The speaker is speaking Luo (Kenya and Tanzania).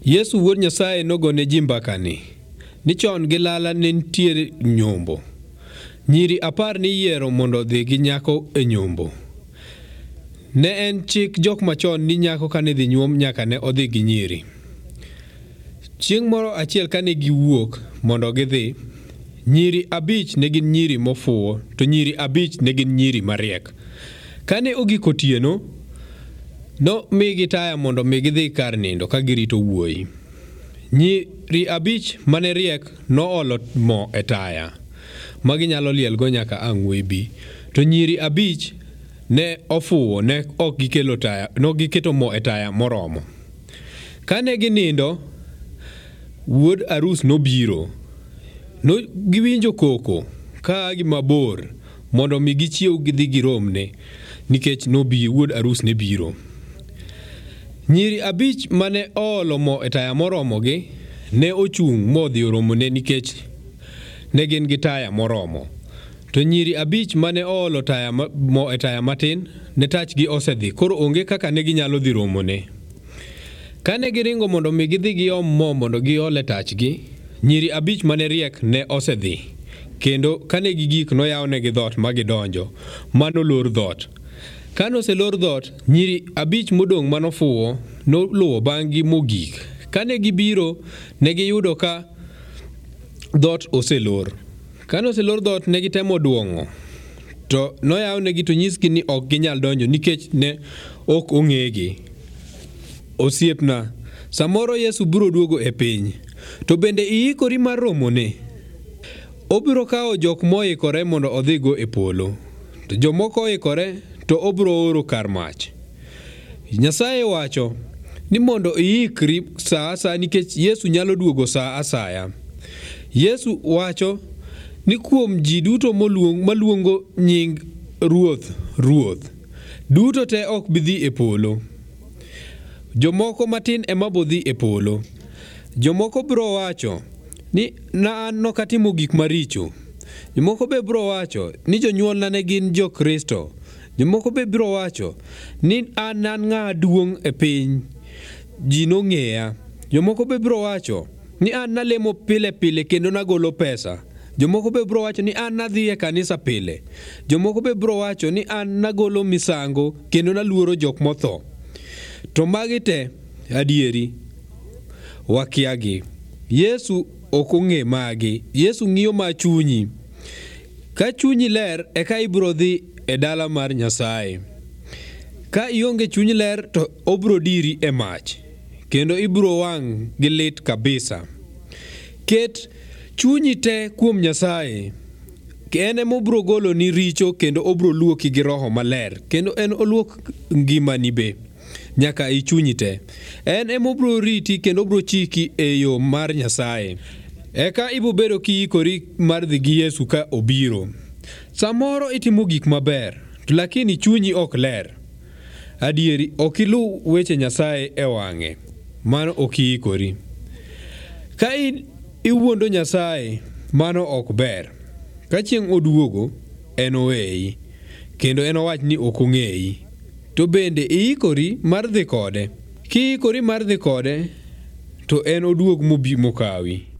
Yesu wuod Nyasaye nogone ji mbakani ni chon gi lala ne nitiere nyombo. Nyiri 10 niyiero mondo odhi gi nyako e nyombo. Ne en chik jok machon ni nyako kane dhi nyuom nyaka ne odhi gi nyiri. Chieng' moro achiel kane giwuok mondo gidhi, nyiri 5 ne gin nyiri mofuwo, to nyiri 5 ne gin nyiri mariek. Kane ogik otieno, no migi taya mondo mi gidhi kar nindo ka girito wuoyi. Nyiri 5 mane riek noolo mo e taya ma ginyalo lielgo nyaka ang' wuoyi bi. To nyiri 5 ne ofuwo, ne ok gikelo taya, no giketo mo e taya moromo. Kane ginindo, wuod arus nobiro. No giwinjo koko ka gi mabor mondo mi gichiew gidhi giromne, nikech wuod arus ne biro. Nyiri 5 mane oolo mo e taya moromogi ne ochung' modhi oromone nikech ne gin gi taya moromo. To nyiri 5 mane oolo mo e taya matin ne tachgi osedhi, koro onge kaka ne ginyalo dhi romone. Kane giringo mondo mi gidhi giom mo mondo giole tachgi, nyiri 5 mane riek ne osedhi, kendo kane gigik noyawnegi dhot ma gidonjo, mano lor dhot. Kane oselor dhot, nyiri 5 modong' manofuwo noluwo bang'gi mogik. Kane gibiro, ne giyudo ka dhot oselor. Kane oselor dhot, ne gitemo duong'o, to noyawnegi to nyisgi ni ok ginyal donjo nikech ne ok ong'egi. Osiepna, samoro Yesu biro duogo e piny, to bende iikori mar romone? Obiro kawo jok moikore mondo odhigo e polo, to jomoko oikore to obiro oro kar mach. Nyasaye wacho ni mondo iikri sa asaya nikech Yesu nyalo duogo sa asaya. Yesu wacho ni kuom ji duto maluongo nying Ruoth, Ruoth, duto te ok bidhi e polo. Jomoko matin ema bodhi e polo. Jomoko biro wacho ni an nokatimo gik maricho. Jomoko be biro wacho ni jonyuolna ne gin jo-Kristo. Jomoko be biro wacho ni an ng'a duong' e piny, ji nong'eya. Jomoko be biro wacho ni an nalemo pile pile kendo nagolo pesa. Jomoko be biro wacho ni an nadhi e kanisa pile. Jomoko be biro wacho ni an nagolo misango kendo naluoro jok motho. To magi te adieri wakiagi. Yesu ok ong'e magi. Yesu ng'iyo ma chunyi. Ka chunyi ler eka ibiro dhi e dala mar Nyasaye. Ka ionge chuny ler to obiro diri e mach, kendo ibiro wang' gi lit kabisa. Ket chunyi te kuom Nyasaye. En ema obiro golo ni richo kendo obiro luoki gi Roho Maler, kendo en oluok ngimani be nyaka i chunyi te. En ema obiro riti kendo obiro chiki e yo mar Nyasaye. Eka ibiro bedo kiikori mar dhi gi Yesu ka obiro. Samoro itimo gik maber, to lakini chunyi ok ler. Adieri ok ilu weche Nyasaye e wang'e, mano ok iikori. Ka iwuondo Nyasaye, mano ok ber. Ka chieng' oduogo, en oweyi, kendo en owach ni ok ong'eyi. To bende iikori mar dhi kode. Kiikori mar dhi kode, to en oduog mokawi.